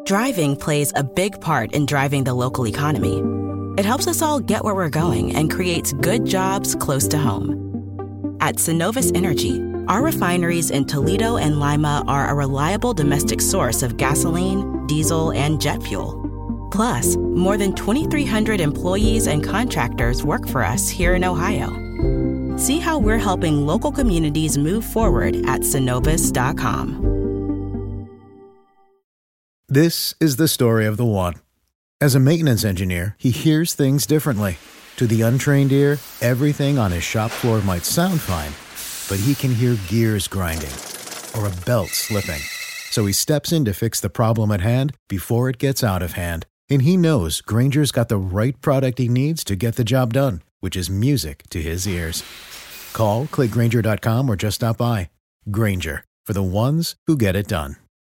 Driving plays a big part in driving the local economy. It helps us all get where we're going and creates good jobs close to home. At Synovus Energy, our refineries in Toledo and Lima are a reliable domestic source of gasoline, diesel, and jet fuel. Plus, more than 2,300 employees and contractors work for us here in Ohio. See how we're helping local communities move forward at Synovus.com. This is the story of the one. As a maintenance engineer, he hears things differently. To the untrained ear, everything on his shop floor might sound fine, but he can hear gears grinding or a belt slipping. So he steps in to fix the problem at hand before it gets out of hand. And he knows Grainger's got the right product he needs to get the job done, which is music to his ears. Call, click Grainger.com, or just stop by. Grainger, for the ones who get it done.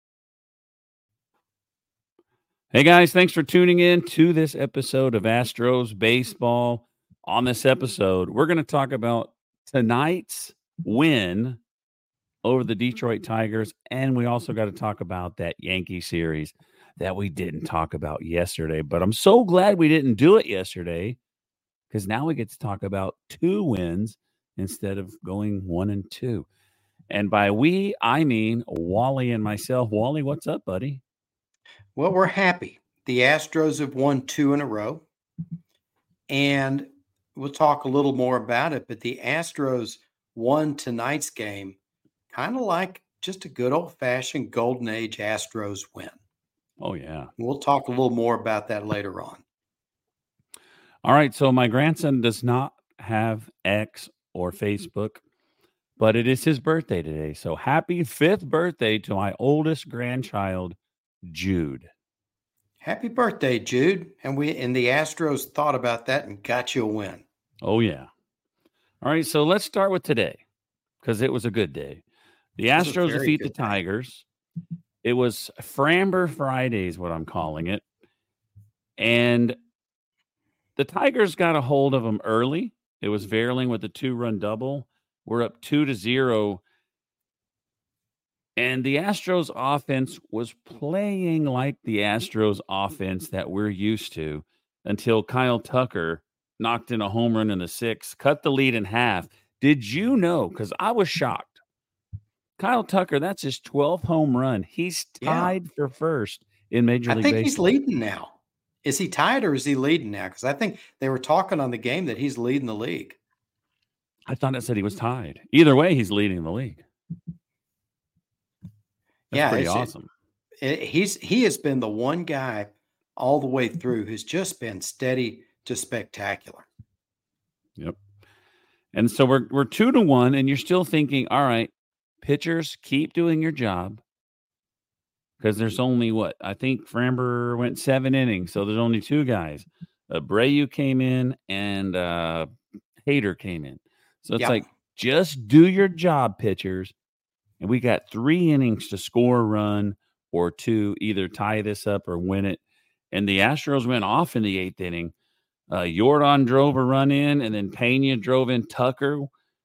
Hey guys, thanks for tuning in to this episode of Astros Baseball. On this episode, we're going to talk about tonight's win over the Detroit Tigers, and we also got to talk about that Yankee series that we didn't talk about yesterday. But I'm so glad we didn't do it yesterday, because now we get to talk about 2 wins instead of going 1-2. And by we, I mean Wally and myself. Wally, what's up, buddy? Well, we're happy. The Astros have won 2 in a row, and we'll talk a little more about it, but the Astros won tonight's game kind of like just a good old-fashioned Golden Age Astros win. Oh, yeah. We'll talk a little more about that later on. All right, so my grandson does not have X or Facebook, but it is his birthday today. So happy 5th birthday to my oldest grandchild, Jude. Happy birthday, Jude. And the Astros thought about that and got you a win. Oh, yeah. All right, so let's start with today, because it was a good day. The Astros defeat the Tigers. It was Framber Friday is what I'm calling it. And the Tigers got a hold of them early. It was Verling with a 2-run double. We're up 2-0. And the Astros offense was playing like the Astros offense that we're used to until Kyle Tucker knocked in a home run in the 6th, cut the lead in half. Did you know? Because I was shocked. Kyle Tucker, that's his 12th home run. He's tied for first in Major League Baseball. I think he's leading now. Is he tied or is he leading now? Because I think they were talking on the game that he's leading the league. I thought it said he was tied. Either way, he's leading the league. That's pretty awesome. He has been the one guy all the way through who's just been steady to spectacular. Yep. And so we're 2-1, and you're still thinking, all right, pitchers, keep doing your job, because there's only I think Framber went 7 innings, so there's only 2 guys. Abreu came in and Hader came in. So it's like, just do your job, pitchers. And we got 3 innings to score a run or 2, either tie this up or win it. And the Astros went off in the 8th inning. Yordan drove a run in, and then Pena drove in Tucker.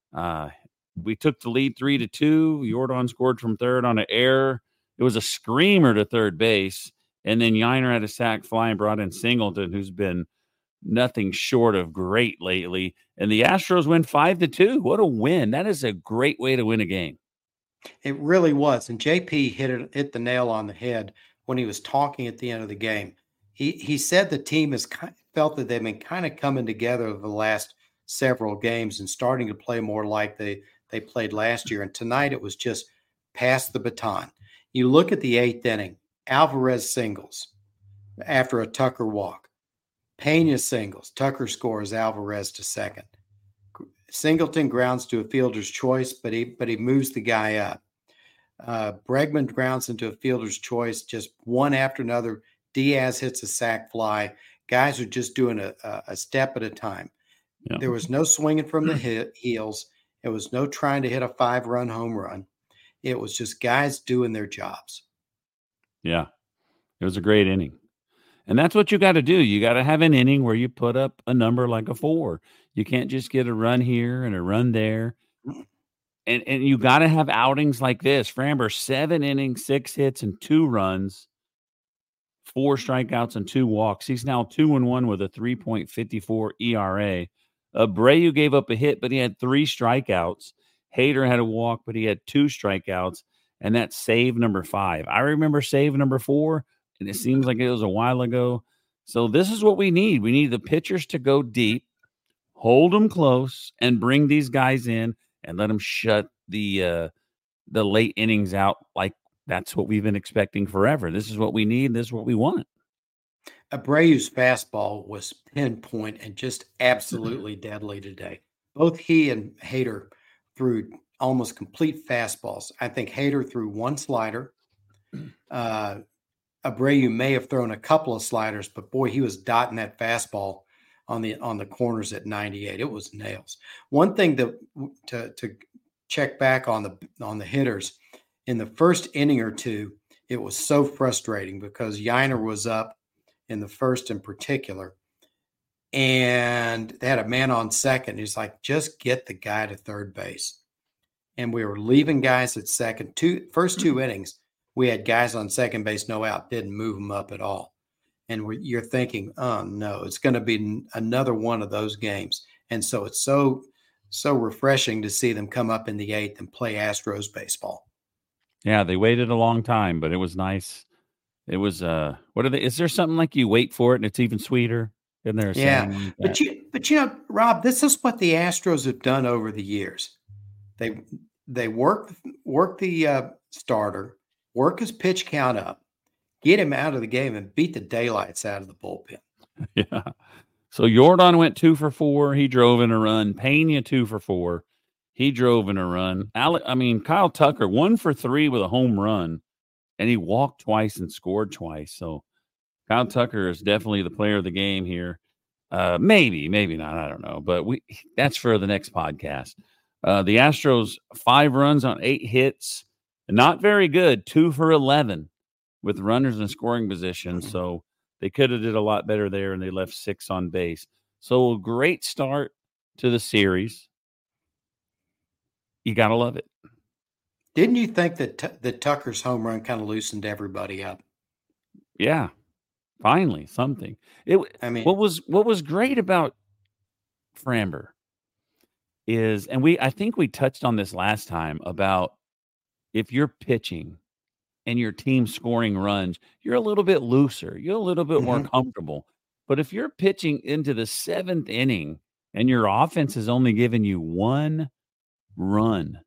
We took the lead 3-2. Yordan scored from third on an error. It was a screamer to third base. And then Yiner had a sac fly and brought in Singleton, who's been nothing short of great lately. And the Astros win 5-2. What a win. That is a great way to win a game. It really was. And JP hit the nail on the head when he was talking at the end of the game. He said the team has felt that they've been kind of coming together over the last several games and starting to play more like they played last year. And tonight it was just pass the baton. You look at the 8th inning, Alvarez singles after a Tucker walk. Pena singles. Tucker scores, Alvarez to second. Singleton grounds to a fielder's choice, but he moves the guy up. Bregman grounds into a fielder's choice, just one after another. Diaz hits a sac fly. Guys are just doing a step at a time. Yeah. There was no swinging from the heels. It was no trying to hit a 5-run home run. It was just guys doing their jobs. Yeah, it was a great inning. And that's what you got to do. You got to have an inning where you put up a number like a 4. You can't just get a run here and a run there. And you got to have outings like this. Framber, 7 innings, 6 hits, and 2 runs. 4 strikeouts and 2 walks. He's now 2-1 with a 3.54 ERA. Abreu gave up a hit, but he had 3 strikeouts. Hader had a walk, but he had 2 strikeouts, and that's save number 5. I remember save number 4, and it seems like it was a while ago. So this is what we need. We need the pitchers to go deep, hold them close, and bring these guys in and let them shut the late innings out. Like that's what we've been expecting forever. This is what we need. This is what we want. Abreu's fastball was pinpoint and just absolutely deadly today. Both he and Hader threw almost complete fastballs. I think Hader threw 1 slider. Abreu may have thrown a couple of sliders, but boy, he was dotting that fastball on the corners at 98. It was nails. One thing to check back on the hitters in the first inning or two, it was so frustrating because Yainer was up in the first in particular, and they had a man on second. He's like, just get the guy to third base. And we were leaving guys at second. First 2 innings, we had guys on second base, no out, didn't move them up at all. And you're thinking, oh no, it's going to be another one of those games. And so it's so refreshing to see them come up in the 8th and play Astros baseball. Yeah, they waited a long time, but it was nice. It was what are they? Is there something like you wait for it and it's even sweeter? Isn't there? Yeah, but you know, Rob, this is what the Astros have done over the years. They work the starter, work his pitch count up, get him out of the game, and beat the daylights out of the bullpen. Yeah. So Jordan went 2 for 4. He drove in a run. Pena 2 for 4. He drove in a run. Kyle Tucker 1 for 3 with a home run, and he walked twice and scored twice. So Kyle Tucker is definitely the player of the game here. Maybe not. I don't know. But that's for the next podcast. The Astros 5 runs on 8 hits. Not very good. 2 for 11 with runners in scoring position. So they could have did a lot better there, and they left 6 on base. So a great start to the series. You got to love it. Didn't you think that Tucker's home run kind of loosened everybody up? Yeah, finally something. What was great about Framber is, and I think we touched on this last time about if you're pitching and your team's scoring runs, you're a little bit looser, you're a little bit more comfortable. But if you're pitching into the 7th inning and your offense is only giving you 1 run,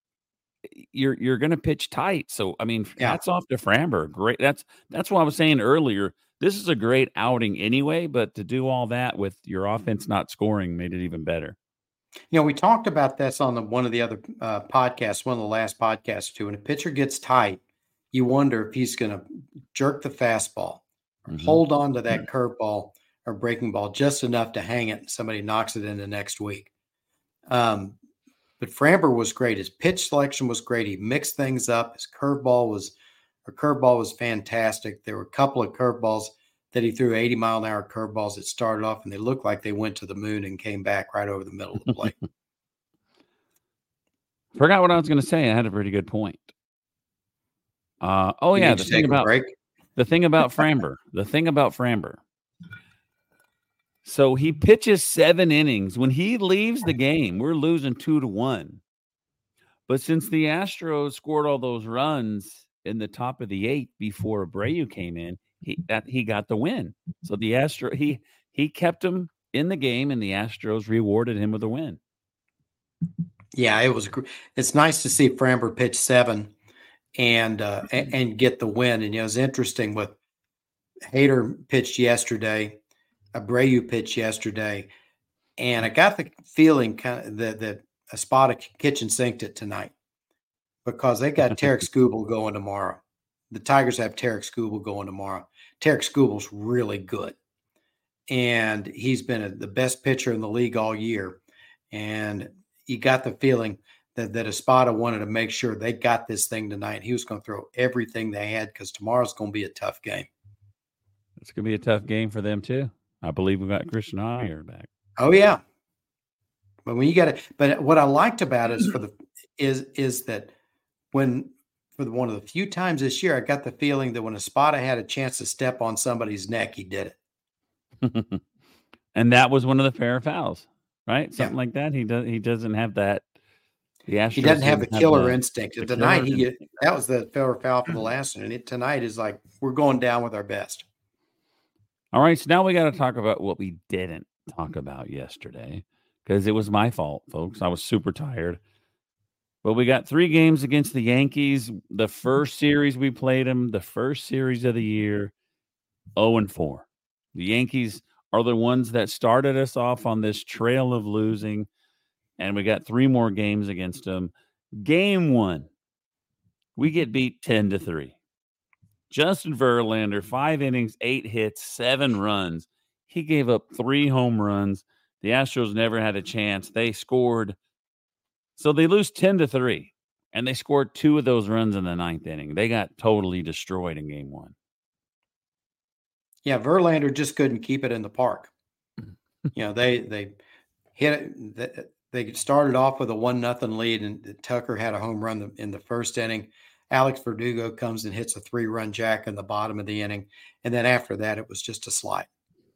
you're going to pitch tight. So, hats off to Framber. Great. That's what I was saying earlier. This is a great outing anyway, but to do all that with your offense not scoring made it even better. You know, we talked about this on one of the other podcasts, one of the last podcasts too. When a pitcher gets tight, you wonder if he's going to jerk the fastball, or hold on to that curveball or breaking ball just enough to hang it and somebody knocks it into next week. But Framber was great. His pitch selection was great. He mixed things up. His curveball was fantastic. There were a couple of curveballs that he threw, 80-mile-an-hour curveballs that started off, and they looked like they went to the moon and came back right over the middle of the plate. Forgot what I was going to say. I had a pretty good point. The thing about Framber. So he pitches 7 innings. When he leaves the game, we're losing 2-1. But since the Astros scored all those runs in the top of the 8th before Abreu came in, he got the win. So the he kept him in the game, and the Astros rewarded him with a win. Yeah, it's nice to see Framber pitch 7 and get the win. And it was interesting with Hader pitched yesterday, Abreu pitched yesterday, and I got the feeling kind of that Espada kitchen sinked it tonight because they got Tarek Skubal going tomorrow. The Tigers have Tarek Skubal going tomorrow. Tarek Skubal's really good, and he's been the best pitcher in the league all year. And you got the feeling that Espada wanted to make sure they got this thing tonight. He was going to throw everything they had because tomorrow's going to be a tough game. It's going to be a tough game for them too. I believe we got Christian Iyer back. Oh yeah, but when you got it, but what I liked about it is that when one of the few times this year, I got the feeling that when Espada had a chance to step on somebody's neck, he did it. And that was one of the fair fouls, right? Something Yeah. like that. He doesn't have that. The Astros He doesn't have the killer instinct. the Tonight, killer that was the fair foul for the last one. And tonight is like, we're going down with our best. All right, so now we got to talk about what we didn't talk about yesterday, because it was my fault, folks. I was super tired. But we got 3 games against the Yankees. The first series we played them, the first series of the year, 0-4. The Yankees are the ones that started us off on this trail of losing, and we got 3 more games against them. Game 1, we get beat 10-3. Justin Verlander, 5 innings, 8 hits, 7 runs. He gave up 3 home runs. The Astros never had a chance. They scored. So they lose 10-3, and they scored 2 of those runs in the 9th inning. They got totally destroyed in game 1. Yeah, Verlander just couldn't keep it in the park. They hit it. They started off with a 1-0 lead, and Tucker had a home run in the first inning. Alex Verdugo comes and hits a 3-run jack in the bottom of the inning. And then after that, it was just a slide.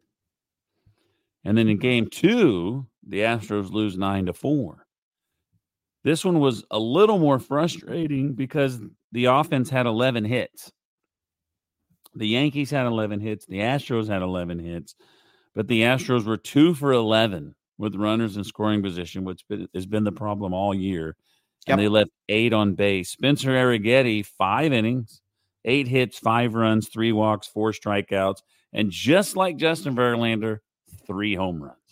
And then in game 2, the Astros lose 9-4. This one was a little more frustrating because the offense had 11 hits. The Yankees had 11 hits. The Astros had 11 hits. But the Astros were 2 for 11 with runners in scoring position, which has been the problem all year. And they left 8 on base. Spencer Arrighetti, 5 innings, 8 hits, 5 runs, 3 walks, 4 strikeouts. And just like Justin Verlander, 3 home runs.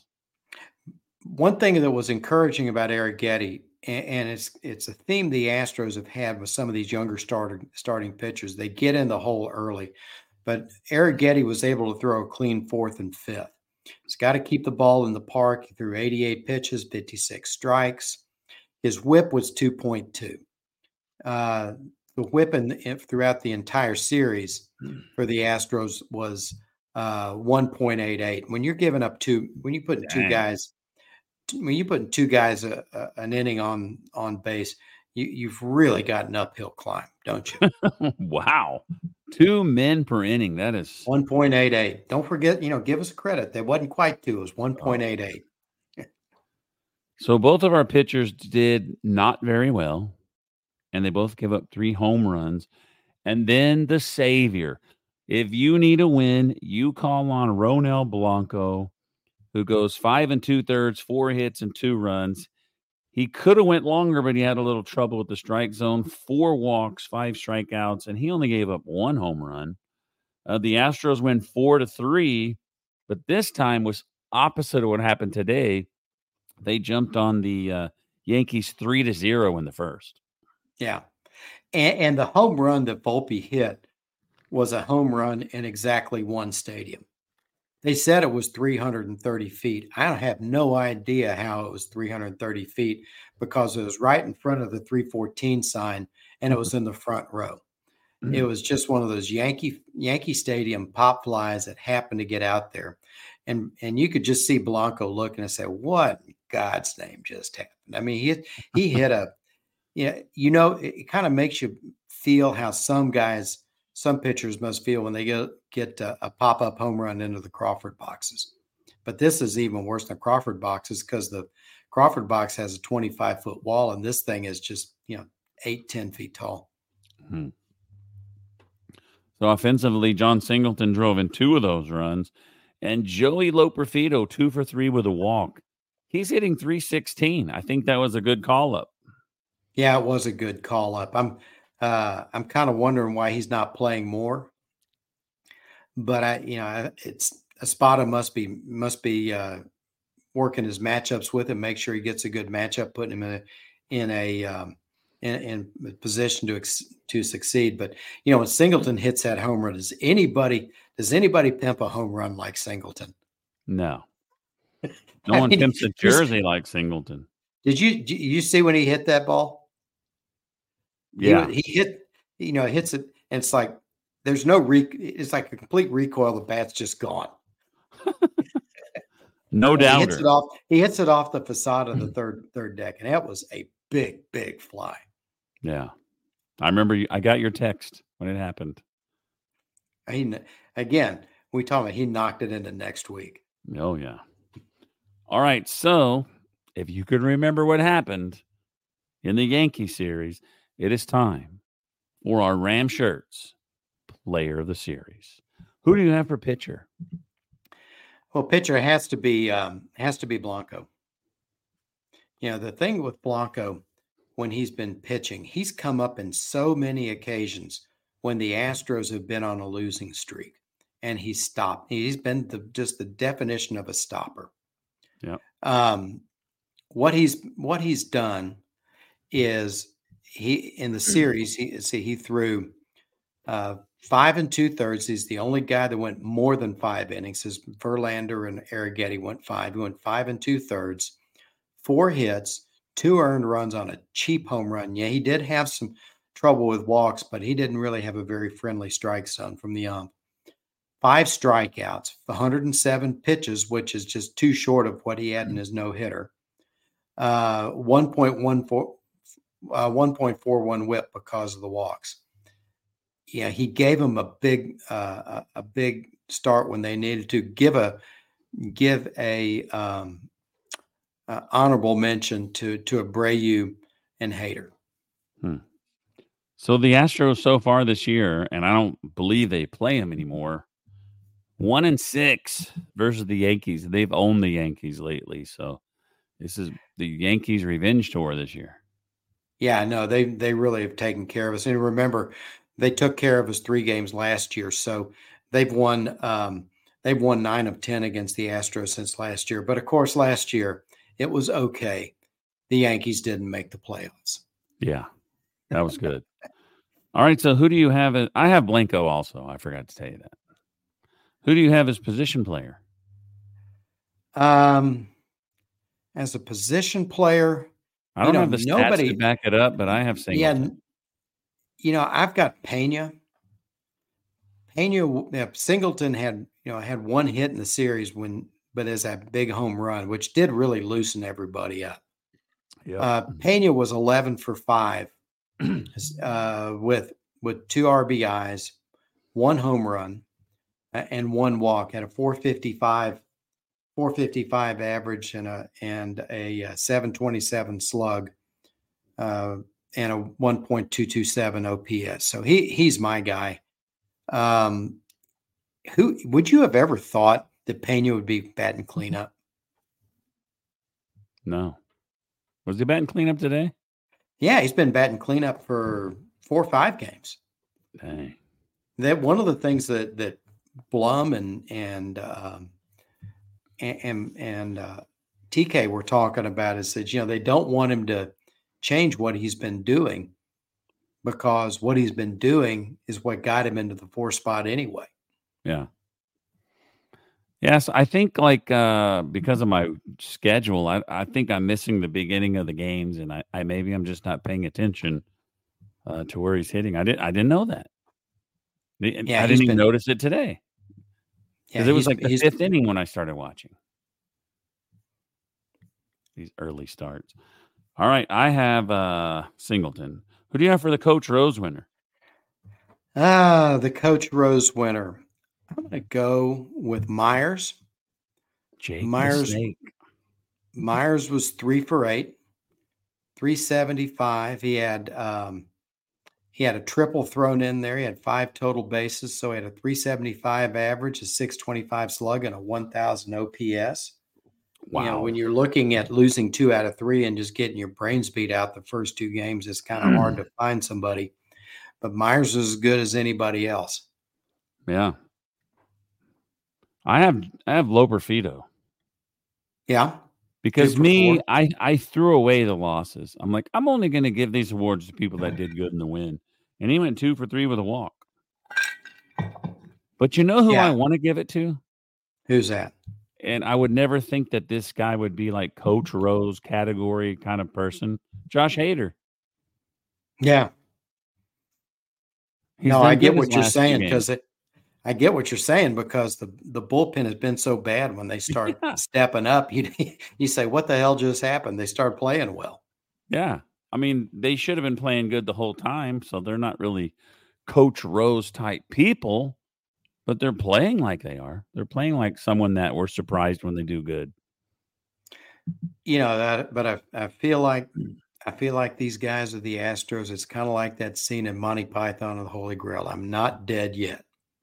One thing that was encouraging about Arrighetti, and it's a theme the Astros have had with some of these younger starting pitchers. They get in the hole early, but Arrighetti was able to throw a clean 4th and 5th. He's got to keep the ball in the park. He threw 88 pitches, 56 strikes. His whip was 2.2. The whip throughout the entire series for the Astros was 1.88. When you're giving up when you put 2 guys an inning on base, you've really got an uphill climb, don't you? Wow. 2 men per inning. That is 1.88. Don't forget, give us credit. That wasn't quite 2. It was 1.88. So both of our pitchers did not very well, and they both gave up 3 home runs. And then the savior. If you need a win, you call on Ronel Blanco, who goes 5 2/3, 4 hits and 2 runs. He could have went longer, but he had a little trouble with the strike zone. 4 walks, 5 strikeouts, and he only gave up 1 home run. The Astros win 4-3, but this time was opposite of what happened today. They jumped on the Yankees 3-0 in the first. Yeah. And the home run that Volpe hit was a home run in exactly one stadium. They said it was 330 feet. I have no idea how it was 330 feet because it was right in front of the 314 sign, and it was in the front row. Mm-hmm. It was just one of those Yankee Stadium pop flies that happened to get out there. And you could just see Blanco looking and say, what in God's name just happened? I mean, he hit it kind of makes you feel how some pitchers must feel when they get a pop-up home run into the Crawford boxes. But this is even worse than Crawford boxes because the Crawford box has a 25-foot wall, and this thing is just 8-10 feet tall. Mm-hmm. So offensively, John Singleton drove in 2 of those runs. And Joey Loperfido, 2 for 3 with a walk. He's hitting .316. I think that was a good call-up. Yeah, it was a good call-up. I'm kind of wondering why he's not playing more. But Espada must be working his matchups with him, make sure he gets a good matchup, putting him in a position to succeed. But when Singleton hits that home run, does anybody pimp a home run like Singleton? No. No one pimps a jersey like Singleton. Did you see when he hit that ball? Yeah. He hits it, and it's like there's no it's like a complete recoil. The bat's just gone. No doubt. He hits it off the facade of the third deck, and that was a big fly. Yeah. I remember I got your text when it happened. Again, we talk about he knocked it into next week. Oh, yeah. All right. So if you could remember what happened in the Yankee series, it is time for our Ram Shirts Player of the Series. Who do you have for pitcher? Well, pitcher has to be Blanco. The thing with Blanco, when he's been pitching, he's come up in so many occasions when the Astros have been on a losing streak, and he's stopped. He's been just the definition of a stopper. Yeah. What he's done is in the series he threw 5 2/3. He's the only guy that went more than 5 innings. As Verlander and Arrighetti went 5. He went 5 2/3, 4 hits, 2 earned runs on a cheap home run. Yeah, he did have some trouble with walks, but he didn't really have a very friendly strike zone from the ump. 5 strikeouts, 107 pitches, which is just too short of what he had in his no-hitter. 1.41 whip because of the walks. Yeah, he gave him a big start when they needed to. Give a honorable mention to Abreu and Hader. So the Astros so far this year, and I don't believe they play them anymore, 1-6 versus the Yankees. They've owned the Yankees lately, so this is the Yankees' revenge tour this year. Yeah, no, they really have taken care of us. And remember, they took care of us 3 games last year, so they've won 9 of 10 against the Astros since last year. But of course, last year it was okay. The Yankees didn't make the playoffs. Yeah, that was good. All right, so who do you have? I have Blanco also. I forgot to tell you that. Who do you have as position player? As a position player, I don't have the stats to back it up, but I have Singleton. Yeah, I've got Pena. Singleton had 1 hit in the series but as that big home run, which did really loosen everybody up. Yep. Pena was 11 for 5 with 2 RBIs, 1 home run, and 1 walk. Had a 455 average and a 727 slug, and a 1.227 OPS. So he's my guy. Who would you have ever thought that Pena would be batting cleanup? No. Was he batting cleanup today? Yeah, he's been batting cleanup for 4 or 5 games. Dang. That one of the things that Blum and TK were talking about is that they don't want him to change what he's been doing, because what he's been doing is what got him into the 4 spot anyway. Yeah. Yes, I think because of my schedule, I think I'm missing the beginning of the games, and I maybe I'm just not paying attention to where he's hitting. I didn't know that. Yeah, I didn't even notice it today, because it was like the 5th inning when I started watching these early starts. All right, I have Singleton. Who do you have for the Coach Rose winner? The Coach Rose winner. I'm going to go with Myers. Myers was 3 for 8, 375. He had a triple thrown in there. He had 5 total bases, so he had a 375 average, a 625 slug, and a 1,000 OPS. Wow! When you're looking at losing 2 out of 3 and just getting your brains beat out the first 2 games, it's kind of hard to find somebody. But Myers is as good as anybody else. Yeah. I have Loperfido. Yeah. Because I threw away the losses. I'm like, I'm only going to give these awards to people that did good in the win. And he went 2 for 3 with a walk. But you know who I want to give it to? Who's that? And I would never think that this guy would be like Coach Rose category kind of person. Josh Hader. Yeah. I get what you're saying, because I get what you're saying, because the bullpen has been so bad. When they start stepping up, you say, what the hell just happened? They start playing well. Yeah. I mean, they should have been playing good the whole time, so they're not really Coach Rose type people, but they're playing like they are. They're playing like someone that we're surprised when they do good. But I feel like these guys are the Astros. It's kind of like that scene in Monty Python and the Holy Grail. I'm not dead yet.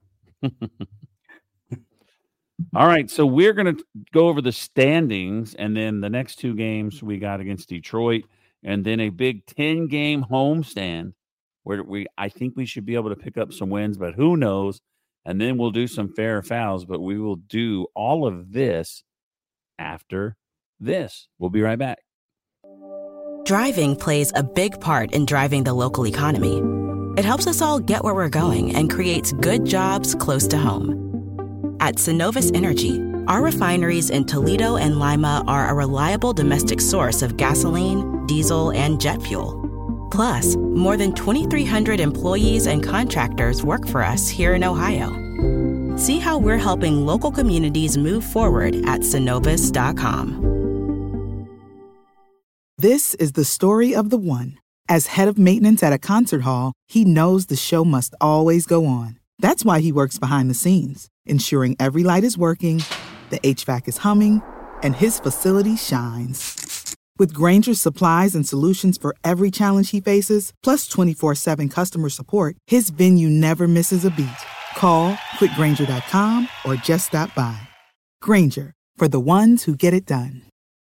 All right, so we're going to go over the standings, and then the next two games we got against Detroit, and then a big 10-game homestand where I think we should be able to pick up some wins, but who knows? And then we'll do some fair fouls, but we will do all of this after this. We'll be right back. Driving plays a big part in driving the local economy. It helps us all get where we're going and creates good jobs close to home. At Synovus Energy, our refineries in Toledo and Lima are a reliable domestic source of gasoline, diesel, and jet fuel. Plus, more than 2,300 employees and contractors work for us here in Ohio. See how we're helping local communities move forward at Synovus.com. This is the story of the one. As head of maintenance at a concert hall, he knows the show must always go on. That's why he works behind the scenes, ensuring every light is working, the HVAC is humming, and his facility shines. With Grainger's supplies and solutions for every challenge he faces, plus 24/7 customer support, his venue never misses a beat. Call quickgrainger.com or just stop by. Grainger, for the ones who get it done.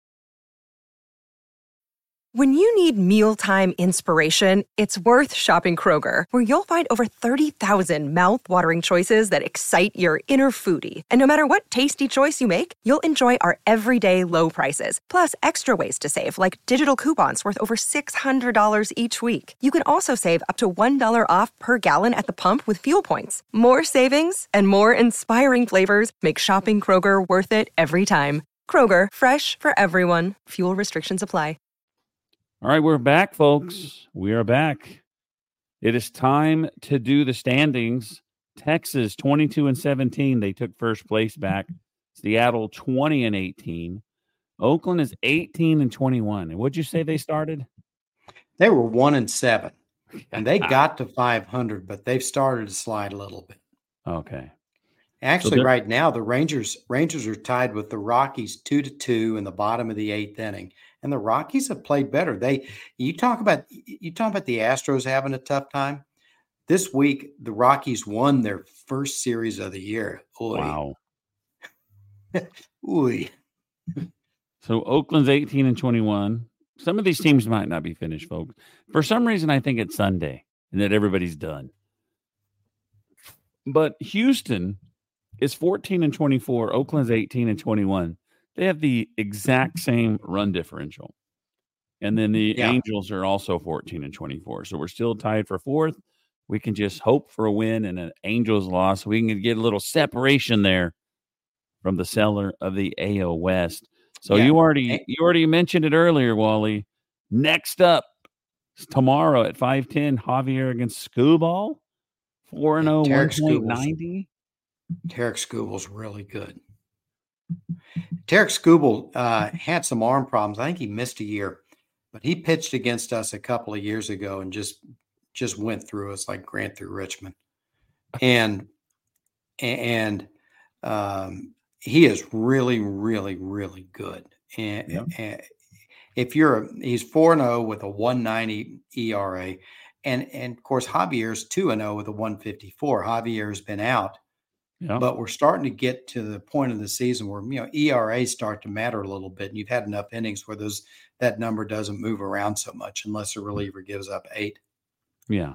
When you need mealtime inspiration, it's worth shopping Kroger, where you'll find over 30,000 mouth-watering choices that excite your inner foodie. And no matter what tasty choice you make, you'll enjoy our everyday low prices, plus extra ways to save, like digital coupons worth over $600 each week. You can also save up to $1 off per gallon at the pump with fuel points. More savings and more inspiring flavors make shopping Kroger worth it every time. Kroger, fresh for everyone. Fuel restrictions apply. All right, we're back, folks. We are back. It is time to do the standings. Texas 22-17. They took first place back. Seattle 20-18. Oakland is 18-21. And what'd you say they started? They were 1-7, and they got to 500, but they've started to slide a little bit. Okay. Actually, right now the Rangers are tied with the Rockies 2-2 in the bottom of the 8th inning. And the Rockies have played better. You talk about the Astros having a tough time. This week, the Rockies won their first series of the year. Oy. Wow. Oy. So Oakland's 18-21. Some of these teams might not be finished, folks. For some reason, I think it's Sunday and that everybody's done. But Houston is 14-24. Oakland's 18-21. They have the exact same run differential. And then the Angels are also 14-24. So we're still tied for fourth. We can just hope for a win and an Angels loss. We can get a little separation there from the cellar of the AL West. So you already mentioned it earlier, Wally. Next up, tomorrow at 5:10, Javier against Skubal. 4-0, 1.90. Tarek Skubal's really good. Tarek Skubal had some arm problems. I think he missed a year, but he pitched against us a couple of years ago and just went through us like Grant through Richmond. And he is really, really, really good. And he's 4-0 with a 1.90 ERA. And of course, Javier's 2-0 with a 1.54. Javier's been out. Yeah. But we're starting to get to the point of the season where, ERAs start to matter a little bit. And you've had enough innings where that number doesn't move around so much unless a reliever gives up 8. Yeah.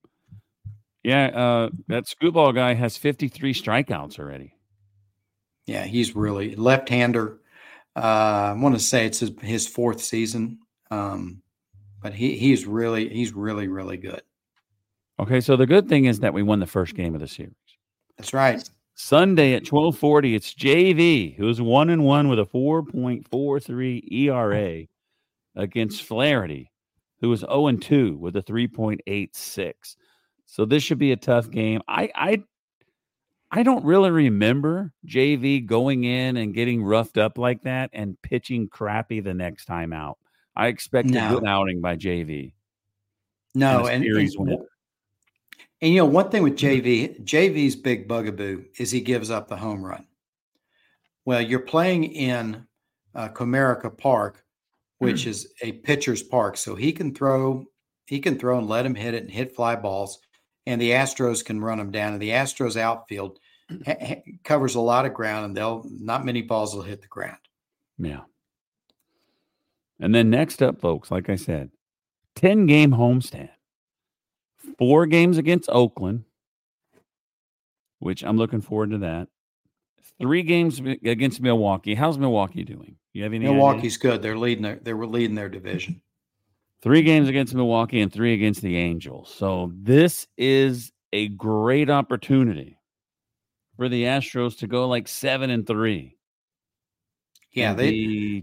Yeah. That Skubal guy has 53 strikeouts already. Yeah. He's really left-hander. I want to say it's his fourth season. But he's really, really good. Okay. So the good thing is that we won the first game of the series. That's right. Sunday at 12:40, it's JV, who's 1-1 with a 4.43 ERA against Flaherty, who is 0-2 with a 3.86. So this should be a tough game. I don't really remember JV going in and getting roughed up like that and pitching crappy the next time out. I expect a good No, outing by JV and no, a series win. and one thing with JV's big bugaboo is he gives up the home run. Well, you're playing in Comerica Park, which is a pitcher's park, so he can throw and let him hit it and hit fly balls, and the Astros can run him down. And the Astros outfield covers a lot of ground, and not many balls will hit the ground. Yeah. And then next up, folks, like I said, 10-game homestand. 4 games against Oakland, which I'm looking forward to that. 3 games against Milwaukee. How's Milwaukee doing? You have any Milwaukee's idea? good. They were leading their division. 3 games against Milwaukee and 3 against the Angels. So this is a great opportunity for the Astros to go like 7-3. Yeah, they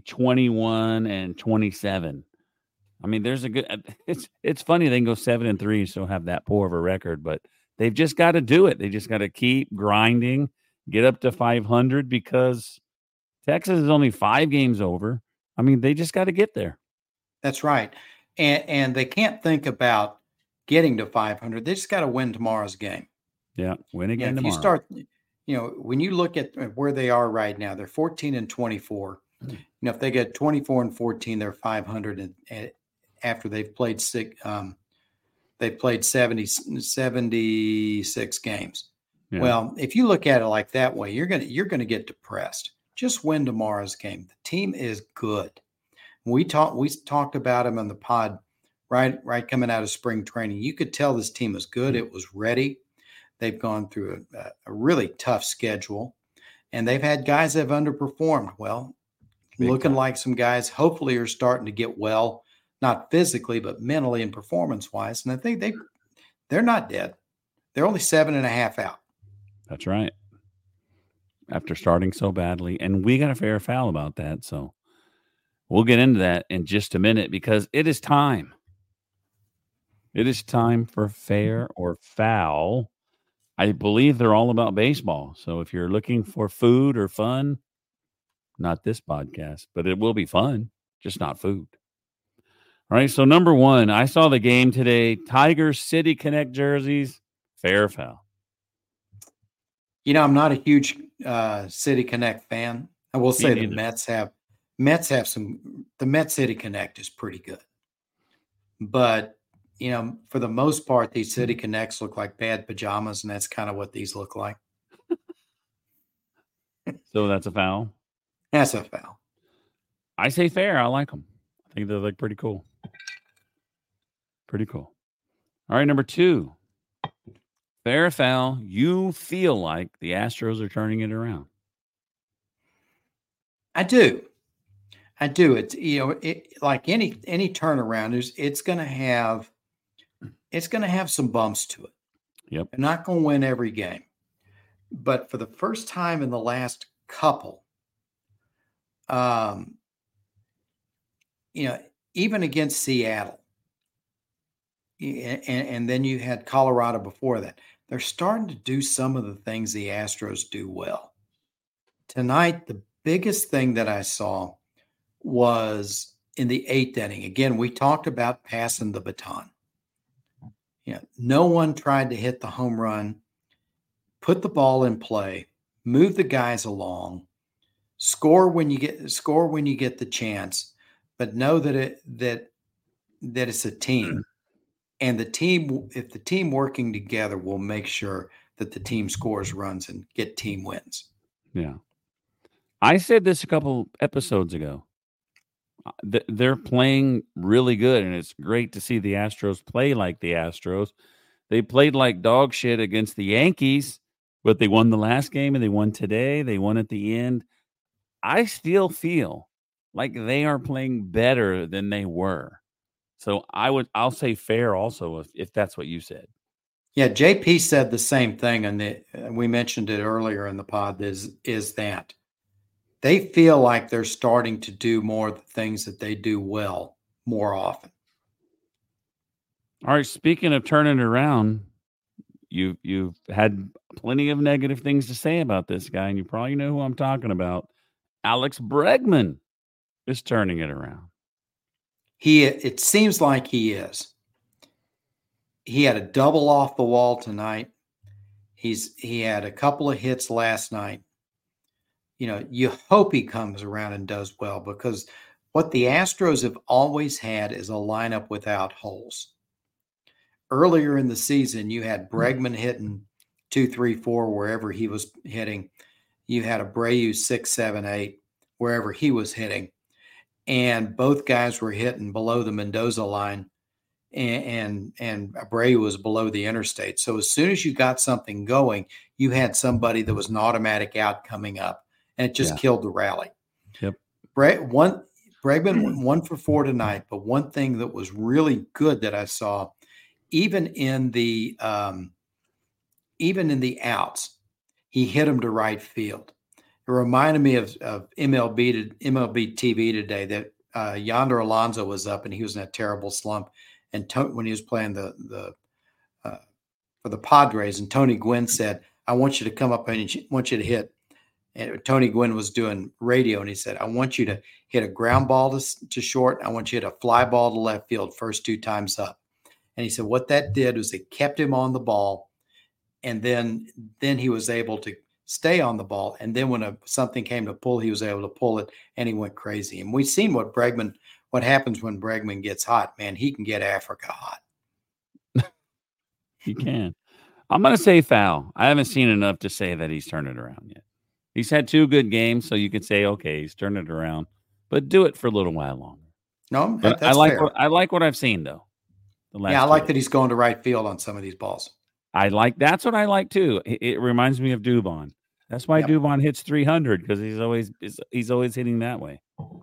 21-27. I mean, there's a good. It's funny they can go 7-3, so have that poor of a record, but they've just got to do it. They just got to keep grinding, get up to 500 because Texas is only 5 games over. I mean, they just got to get there. That's right, and they can't think about getting to 500. They just got to win tomorrow's game. Yeah, win again tomorrow. If you start, when you look at where they are right now, they're 14-24. If they get 24-14, they're 500, and after they've played 76 games. Yeah. Well, if you look at it like that way, you're gonna get depressed. Just win tomorrow's game. The team is good. We talked about them on the pod right coming out of spring training. You could tell this team was good. It was ready. They've gone through a really tough schedule, and they've had guys that have underperformed. Well, looking like some guys hopefully are starting to get well, not physically, but mentally and performance-wise. And I think they're not dead. They're only 7.5 out. That's right. After starting so badly. And we got a fair foul about that. So we'll get into that in just a minute because it is time. It is time for fair or foul. I believe they're all about baseball. So if you're looking for food or fun, not this podcast, but it will be fun, just not food. All right, so number 1, I saw the game today. Tigers City Connect jerseys, fair or foul? I'm not a huge City Connect fan. I will say the Mets have some. The Met City Connect is pretty good, but for the most part, these City Connects look like bad pajamas, and that's kind of what these look like. So that's a foul? That's a foul. I say fair. I like them. I think they look pretty cool. Pretty cool. All right, number 2. Fair or foul, you feel like the Astros are turning it around. I do. It's like any turnaround, it's going to have some bumps to it. Yep. They're not going to win every game, but for the first time in the last couple, even against Seattle, and then you had Colorado before that, they're starting to do some of the things the Astros do well. Tonight, the biggest thing that I saw was in the 8th inning. Again, we talked about passing the baton. No one tried to hit the home run, put the ball in play, move the guys along, score when you get the chance, but know that it's a team. And if the team working together will make sure that the team scores runs and get team wins. Yeah. I said this a couple episodes ago. They're playing really good, and it's great to see the Astros play like the Astros. They played like dog shit against the Yankees, but they won the last game, and they won today. They won at the end. I still feel like they are playing better than they were. So I'll say fair also if that's what you said. Yeah, JP said the same thing, and we mentioned it earlier in the pod. Is that they feel like they're starting to do more of the things that they do well more often. All right. Speaking of turning it around, you've had plenty of negative things to say about this guy, and you probably know who I'm talking about. Alex Bregman is turning it around. It seems like he is. He had a double off the wall tonight. He had a couple of hits last night. You hope he comes around and does well, because what the Astros have always had is a lineup without holes. Earlier in the season, you had Bregman hitting 2, 3, 4 wherever he was hitting. You had Abreu 6, 7, 8 wherever he was hitting, and both guys were hitting below the Mendoza line, and Abreu was below the interstate. So as soon as you got something going, you had somebody that was an automatic out coming up, and it just killed the rally. Yep. Bregman went 1 for 4 tonight, but one thing that was really good that I saw, even in the outs, he hit them to right field. It reminded me of MLB TV today that Yonder Alonso was up and he was in a terrible slump, and when he was playing for the Padres, and Tony Gwynn said, "I want you to come up and I want you to hit." And Tony Gwynn was doing radio, and he said, "I want you to hit a ground ball to short. I want you to hit a fly ball to left field first 2 times up." And he said what that did was it kept him on the ball, and then he was able to stay on the ball. And then when something came to pull, he was able to pull it, and he went crazy. And we've seen what happens when Bregman gets hot. Man, he can get Africa hot. He can. I'm going to say foul. I haven't seen enough to say that he's turned it around yet. He's had 2 good games, so you could say, okay, he's turned it around, but do it for a little while longer. No, that's fair. I like what I've seen, though. I like that he's going to right field on some of these balls. That's what I like too. It reminds me of Dubon. That's why Dubon hits 300, because he's always hitting that way.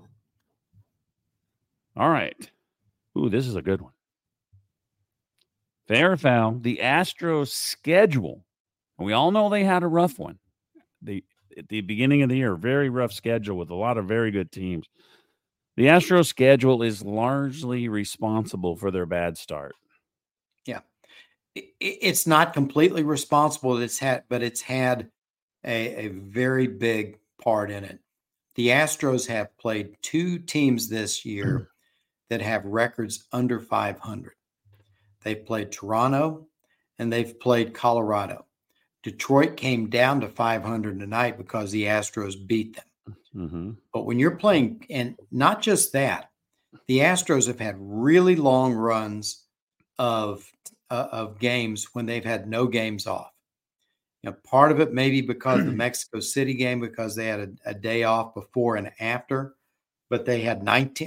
All right. Ooh, this is a good one. Fair or foul, the Astros schedule. We all know they had a rough one. At the beginning of the year, very rough schedule with a lot of very good teams. The Astros schedule is largely responsible for their bad start. Yeah. It's not completely responsible, but it's had a very big part in it. The Astros have played 2 teams this year that have records under 500. They've played Toronto and they've played Colorado. Detroit came down to 500 tonight because the Astros beat them. Mm-hmm. But when you're playing, and not just that, the Astros have had really long runs of games when they've had no games off. Part of it maybe because of the Mexico City game, because they had a day off before and after, but they had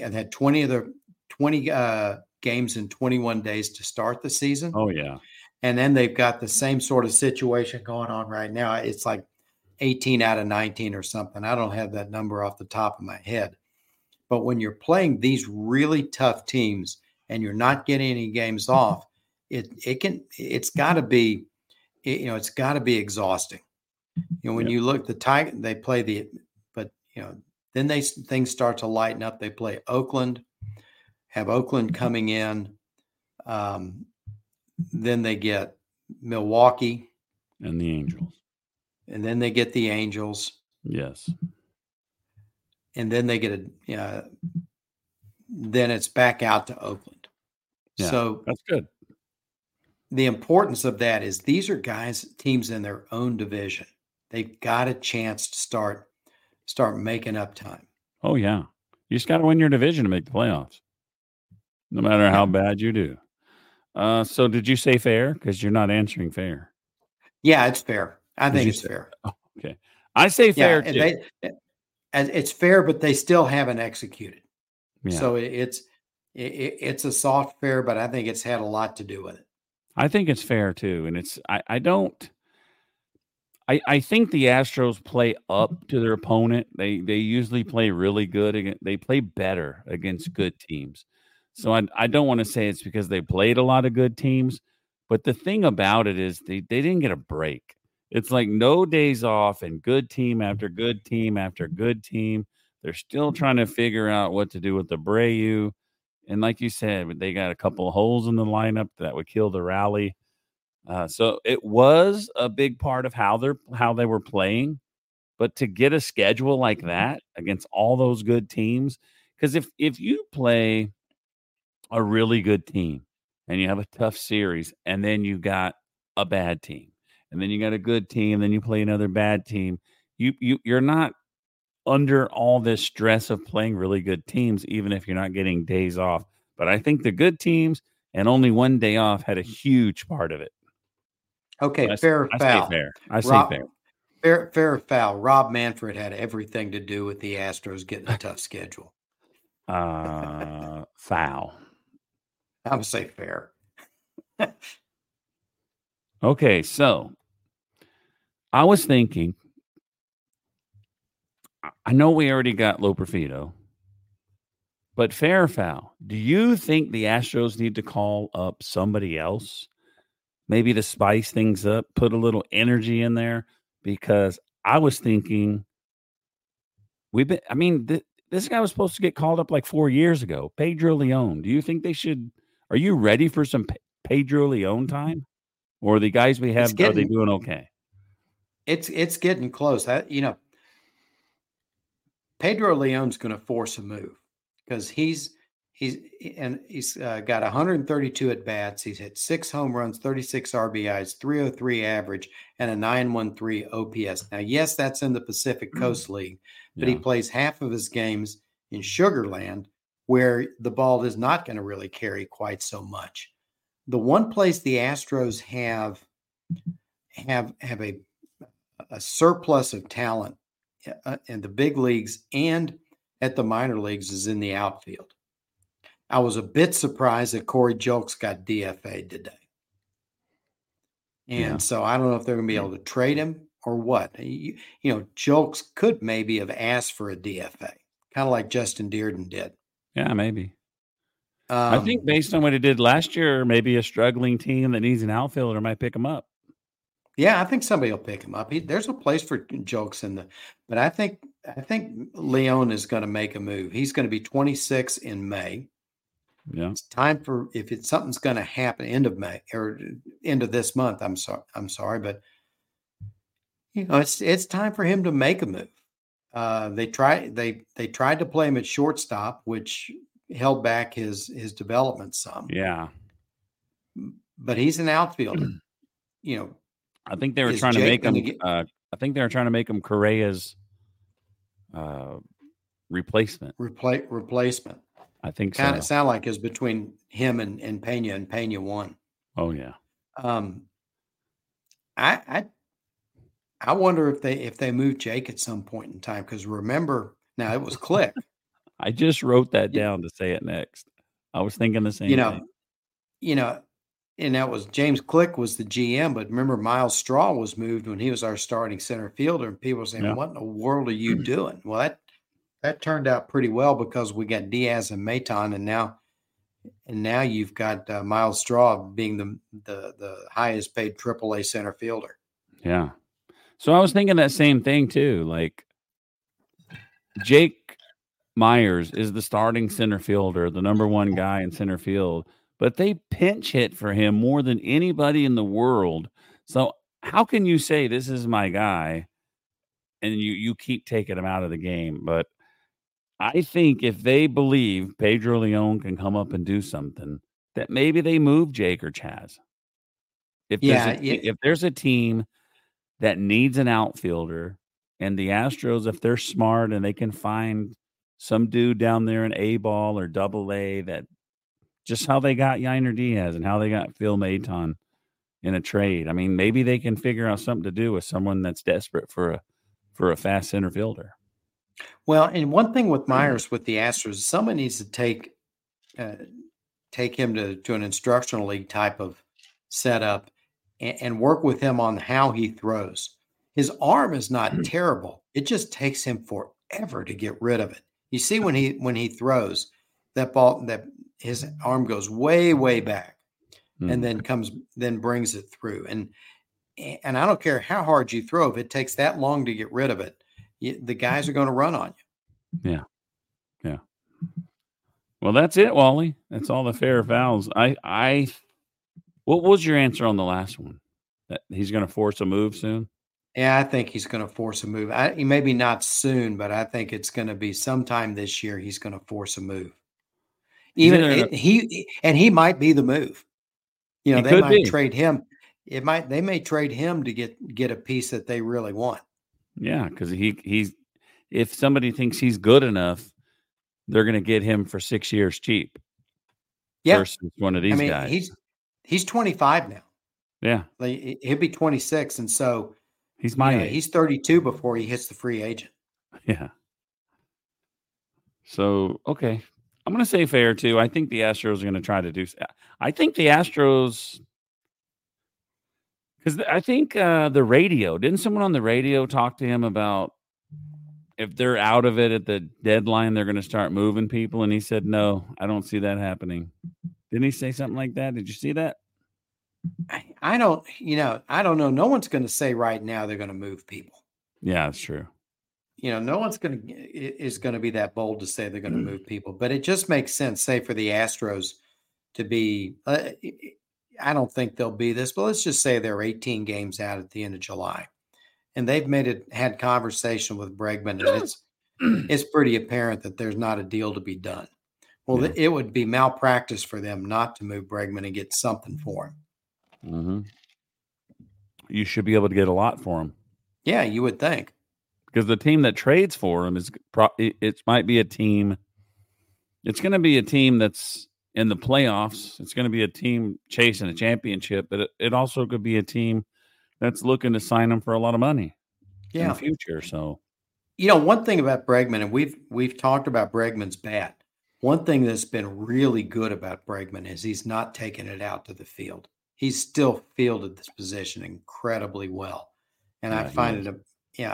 20 games in 21 days to start the season. Oh yeah. And then they've got the same sort of situation going on right now. It's like 18 out of 19 or something. I don't have that number off the top of my head. But when you're playing these really tough teams and you're not getting any games off, it's got to be exhausting. When you look the Tiger, they play then things start to lighten up. They play Oakland, have Oakland coming in. Then they get Milwaukee and the Angels. And then they get the Angels. Yes. And then they get then it's back out to Oakland. Yeah, so that's good. The importance of that is these are teams in their own division. They've got a chance to start making up time. Oh yeah. You just got to win your division to make the playoffs. No matter how bad you do. So did you say fair? Because you're not answering fair. Yeah, it's fair. I think it's fair. Oh, okay. I say fair too. It's fair, but they still haven't executed. Yeah. So it's a soft fair, but I think it's had a lot to do with it. I think it's fair too. And I think the Astros play up to their opponent. They usually play really good. They play better against good teams. So I don't want to say it's because they played a lot of good teams, but the thing about it is they didn't get a break. It's like no days off and good team after good team after good team. They're still trying to figure out what to do with Abreu. And like you said, they got a couple of holes in the lineup that would kill the rally. So it was a big part of how they were playing. But to get a schedule like that against all those good teams, because if you play a really good team and you have a tough series, and then you got a bad team, and then you got a good team, then you play another bad team. You're not under all this stress of playing really good teams, even if you're not getting days off. But I think the good teams and only one day off had a huge part of it. Okay, fair or I say foul? fair. I say Rob, fair. fair or foul? Rob Manfred had everything to do with the Astros getting a tough schedule. Foul. I would say fair. Okay, so I was thinking, I know we already got Loperfido, but fair or foul, do you think the Astros need to call up somebody else? Maybe to spice things up, put a little energy in there? Because I was thinking, this guy was supposed to get called up like 4 years ago, Pedro Leon. Do you think they should? Are you ready for some Pedro Leon time? Or the guys we have, are they doing okay? It's getting close. Pedro Leon's going to force a move because he's got 132 at bats. He's hit 6 home runs, 36 RBIs, 303 average, and a 913 OPS. Now, yes, that's in the Pacific Coast League, but he plays half of his games in Sugar Land, where the ball is not going to really carry quite so much. The one place the Astros have a surplus of talent in the big leagues and at the minor leagues is in the outfield. I was a bit surprised that Corey Julks got DFA'd today. And so I don't know if they're going to be able to trade him or what. Julks could maybe have asked for a DFA, kind of like Justin Dearden did. Yeah, maybe. I think based on what he did last year, maybe a struggling team that needs an outfielder might pick him up. Yeah, I think somebody will pick him up. There's a place for Julks but I think Leon is going to make a move. He's going to be 26 in May. Yeah, it's time for something's going to happen end of May or end of this month. I'm sorry, but it's time for him to make a move. They tried to play him at shortstop, which held back his development some. Yeah, but he's an outfielder. I think they were trying to make him. I think they were trying to make him Correa's replacement. Replacement. I think kind of sound like it's between him and Pena, and Pena won. Oh yeah. I wonder if they move Jake at some point in time, because remember now it was Click. I just wrote that down to say it next. I was thinking the same thing. And that was James Click was the GM, but remember Miles Straw was moved when he was our starting center fielder, and people were saying, "What in the world are you doing?" Well, that turned out pretty well because we got Diaz and Maton, and now you've got Miles Straw being the highest paid AAA center fielder. Yeah. So I was thinking that same thing too. Like Jake Myers is the starting center fielder, the number one guy in center field, but they pinch hit for him more than anybody in the world. So how can you say this is my guy and you keep taking him out of the game? But I think if they believe Pedro Leon can come up and do something, that maybe they move Jake or Chaz. If there's a team that needs an outfielder, and the Astros, if they're smart and they can find some dude down there in A-ball or AA, that just how they got Yainer Diaz and how they got Phil Maton in a trade. I mean, maybe they can figure out something to do with someone that's desperate for a fast center fielder. Well, and one thing with Myers with the Astros, someone needs to take him to an instructional league type of setup and work with him on how he throws. His arm is not terrible. It just takes him forever to get rid of it. You see when he throws that ball, that his arm goes way, way back and then brings it through. And I don't care how hard you throw, if it takes that long to get rid of it, the guys are going to run on you. Yeah. Yeah. Well, that's it, Wally. That's all the fair fouls. What was your answer on the last one? That he's going to force a move soon? Yeah, I think he's going to force a move. Maybe not soon, but I think it's going to be sometime this year he's going to force a move. He might be the move. You know, He they could might be. trade him. They may trade him to get a piece that they really want. Yeah, because he's if somebody thinks he's good enough, they're going to get him for 6 years cheap. Yeah, versus one of these guys. He's 25 now. Yeah, Like, he'll be 26, and so he's my age. He's 32 before he hits the free agent. Yeah. So, okay. I'm going to say fair, too. I think the Astros are going to try to do – I think the Astros – because I think the radio – didn't someone on the radio talk to him about if they're out of it at the deadline, they're going to start moving people? And he said, no, I don't see that happening. Didn't he say something like that? Did you see that? I don't know. No one's going to say right now they're going to move people. Yeah, that's true. No one's going to be that bold to say they're going to move people, but it just makes sense, say, for the Astros to be, I don't think they'll be this, but let's just say they're 18 games out at the end of July, and they've had conversation with Bregman, and it's pretty apparent that there's not a deal to be done. Well, it would be malpractice for them not to move Bregman and get something for him. Mm-hmm. You should be able to get a lot for him. Yeah, you would think. Because the team that trades for him it might be a team. It's going to be a team that's in the playoffs. It's going to be a team chasing a championship, but it also could be a team that's looking to sign him for a lot of money in the future. So, one thing about Bregman, and we've talked about Bregman's bat. One thing that's been really good about Bregman is he's not taking it out to the field. He's still fielded this position incredibly well, and I find it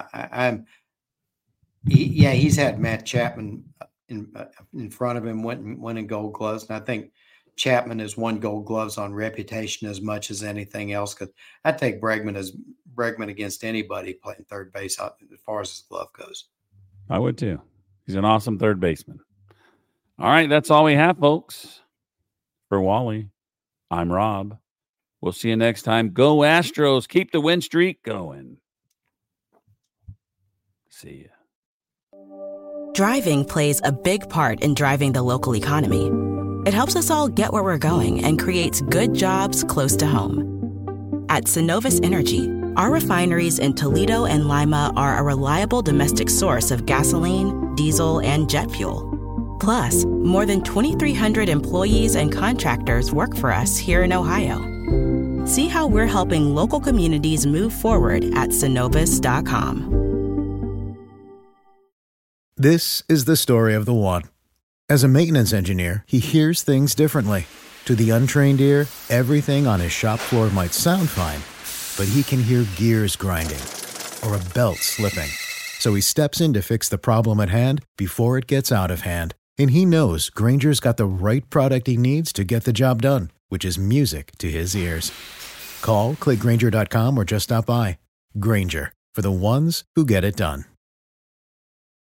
he's had Matt Chapman in front of him winning Gold Gloves, and I think Chapman has won Gold Gloves on reputation as much as anything else. Because I take Bregman against anybody playing third base as far as his glove goes. I would too. He's an awesome third baseman. All right, that's all we have, folks. For Wally, I'm Rob. We'll see you next time. Go Astros. Keep the win streak going. See ya. Driving plays a big part in driving the local economy. It helps us all get where we're going and creates good jobs close to home. At Synovus Energy, our refineries in Toledo and Lima are a reliable domestic source of gasoline, diesel, and jet fuel. Plus, more than 2,300 employees and contractors work for us here in Ohio. See how we're helping local communities move forward at Synovus.com. This is the story of the one. As a maintenance engineer, he hears things differently. To the untrained ear, everything on his shop floor might sound fine, but he can hear gears grinding or a belt slipping. So he steps in to fix the problem at hand before it gets out of hand. And he knows Grainger's got the right product he needs to get the job done, which is music to his ears. Call, click Grainger.com, or just stop by. Grainger, for the ones who get it done.